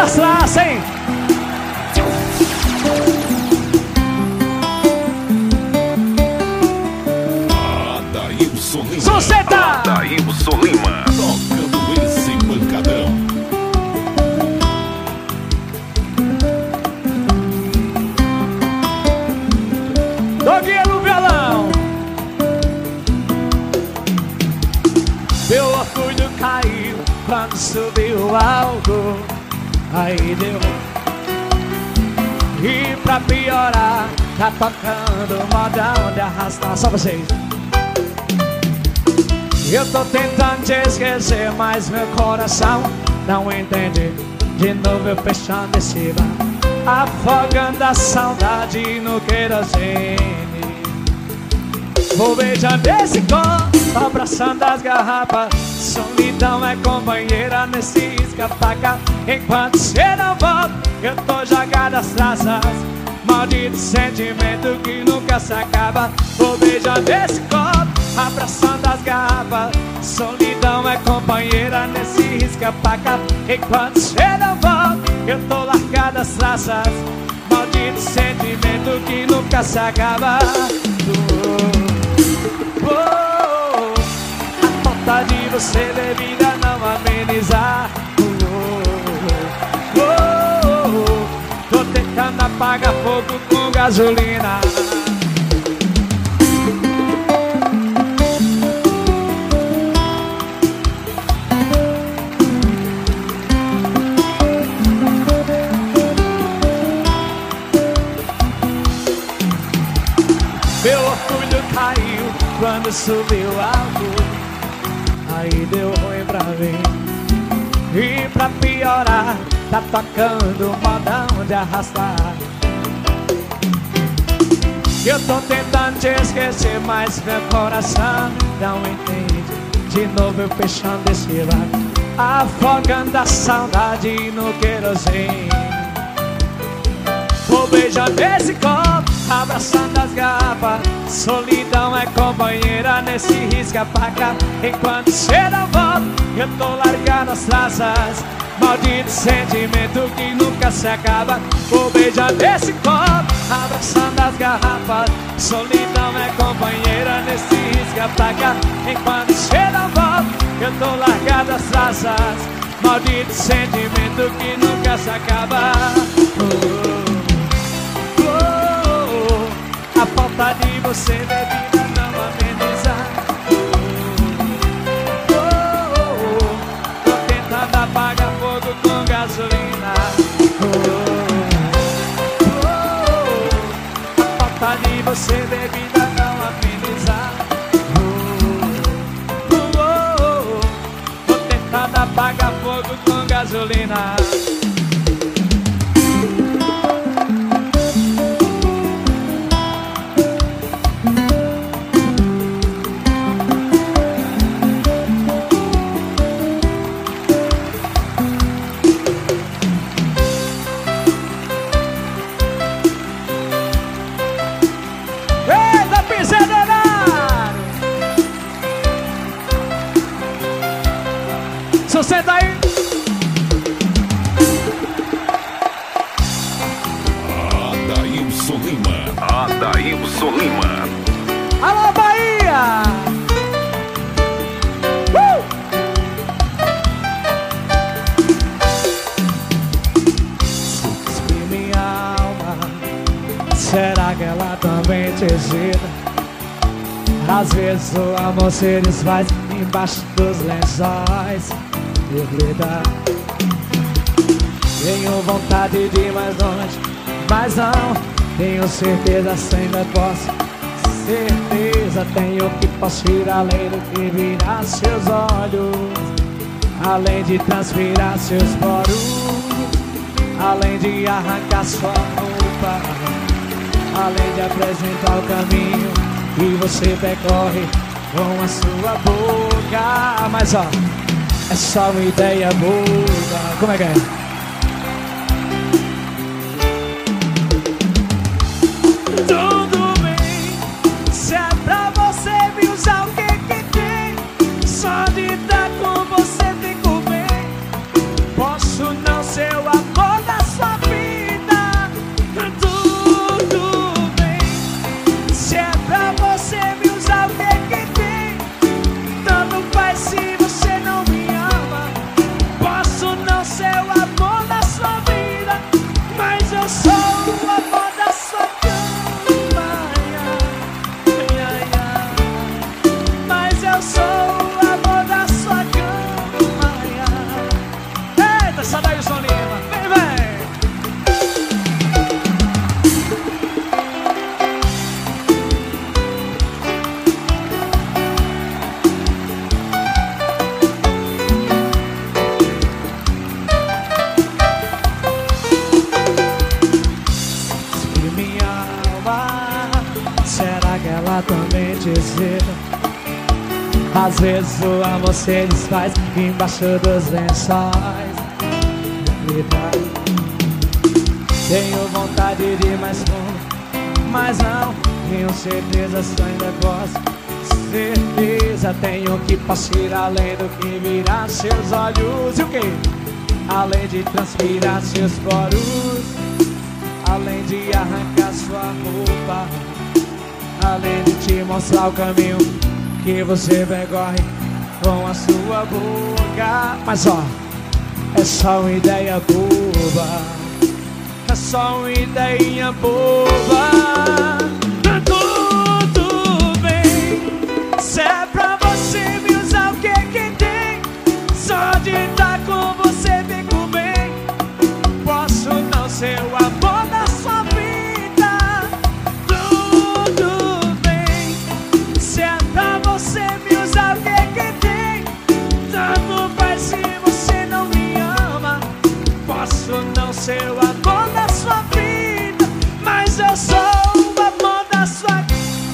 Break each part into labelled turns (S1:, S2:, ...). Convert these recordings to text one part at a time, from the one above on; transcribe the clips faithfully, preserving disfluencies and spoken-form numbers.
S1: das traças, hein?
S2: Adailson Lima.
S1: Suceda!
S2: Adailson Lima. Tocando esse pancadão.
S1: Doguinha no violão. Meu orgulho caiu quando subiu alto. Aí deu. E pra piorar, tá tocando modão de arrastar. Só vocês. Eu tô tentando te esquecer, mas meu coração não entende. De novo eu fechando esse bar, afogando a saudade no querosene. Vou beijando esse copo, abraçando as garrafas. Solidão é companheira nesse escapaca. Enquanto cê não volta, eu tô jogado às traças. Maldito sentimento que nunca se acaba. Vou beijando esse copo, abraçando as garrafas. Solidão é companheira nesse risca-paca. Enquanto cê não volta, eu tô largado às traças. Maldito sentimento que nunca se acaba. Oh, oh, oh. A falta de você, bebida, não amenizar. Oh, oh, oh. Tô tentando apagar fogo com gasolina. Meu orgulho caiu quando subiu alto. Aí deu ruim pra mim. E pra piorar, tá tocando modão de arrastar. Eu tô tentando te esquecer, mas meu coração não entende. De novo eu fechando esse bar, afogando a saudade no querosene. Vou beijando esse copo, abraçando as garrafas. Solidão é companheira nesse risca-paca. Enquanto cê não volta, eu tô largando as traças. Maldito sentimento que nunca se acaba. Vou beijando esse copo, abraçando as garrafas. Solidão é companheira nesse risca-paca. Enquanto cê não volta, eu tô largado as traças. Maldito sentimento que nunca se acaba. Oh. A falta de você, bebida, não ameniza. Oh, oh, oh. Tô tentando apagar fogo com gasolina. Oh, oh, oh. A falta de você, bebida, não ameniza. Oh, oh, oh. Tô tentando apagar fogo com gasolina. Senta aí.
S2: Adailson Lima. Adailson Lima.
S1: Alô, Bahia! Uh! Se minha alma, será que ela também te excita? Às vezes o amor se desfaz embaixo dos lençóis. Tenho vontade de ir mais longe, mas não tenho certeza se ainda posso. Certeza tenho que posso ir além do que virar seus olhos, além de transpirar seus poros, além de arrancar sua roupa, além de apresentar o caminho que você percorre com a sua boca. Mas ó, é só uma ideia boa. Como é que é? Tudo bem, se é pra você me usar, o que que tem? Só de estar com você fico bem. Posso não ser o amor será que ela também te excita? Às vezes o amor se desfaz embaixo dos lençóis. Tenho vontade de ir mais fundo, mas não tenho certeza se ainda gosto. Certeza tenho que posso ir além do que virar seus olhos. E o que? Além de transpirar seus poros, além de arrancar sua roupa, além de te mostrar o caminho que você percorre com a sua boca. Mas ó, é só uma ideia boba, é só uma ideia boba. Tudo bem, se é pra você me usar, o que que tem? Só de estar com você fico bem. Posso não ser o amor da sua vida. Tudo bem, se é pra você me usar, o que que tem? Tanto faz se você não me ama. Posso não ser o amor da sua vida, mas eu sou o amor da sua vida.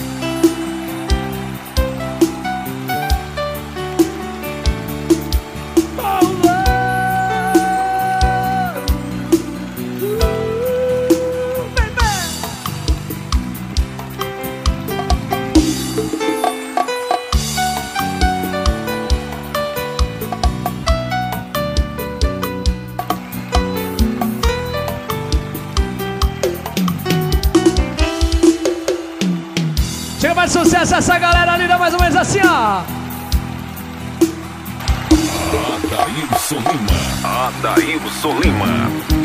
S1: Chega mais sucesso essa galera linda, mais ou menos assim, ó.
S2: Adailson Lima. Adailson Lima.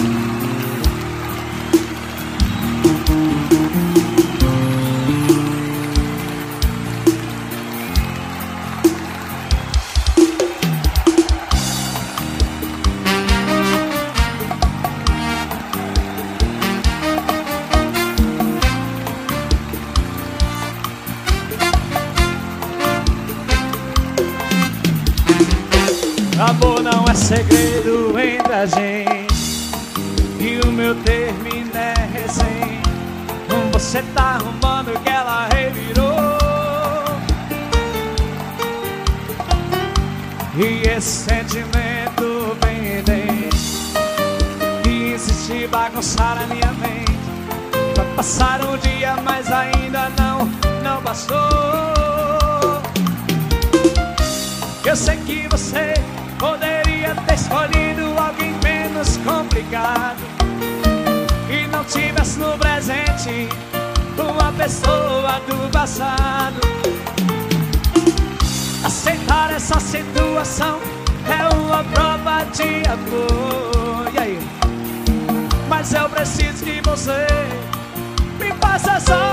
S1: Amor não é segredo entre a gente, e o meu termino é recém. Você tá arrumando que ela revirou, e esse sentimento vem dentro e insiste em bagunçar a minha mente. Vai passar um dia, mas ainda não, não passou. Eu sei que você poderia ter escolhido alguém menos complicado e não tivesse no presente uma pessoa do passado. Aceitar essa situação é uma prova de amor. E aí? Mas eu preciso que você me faça só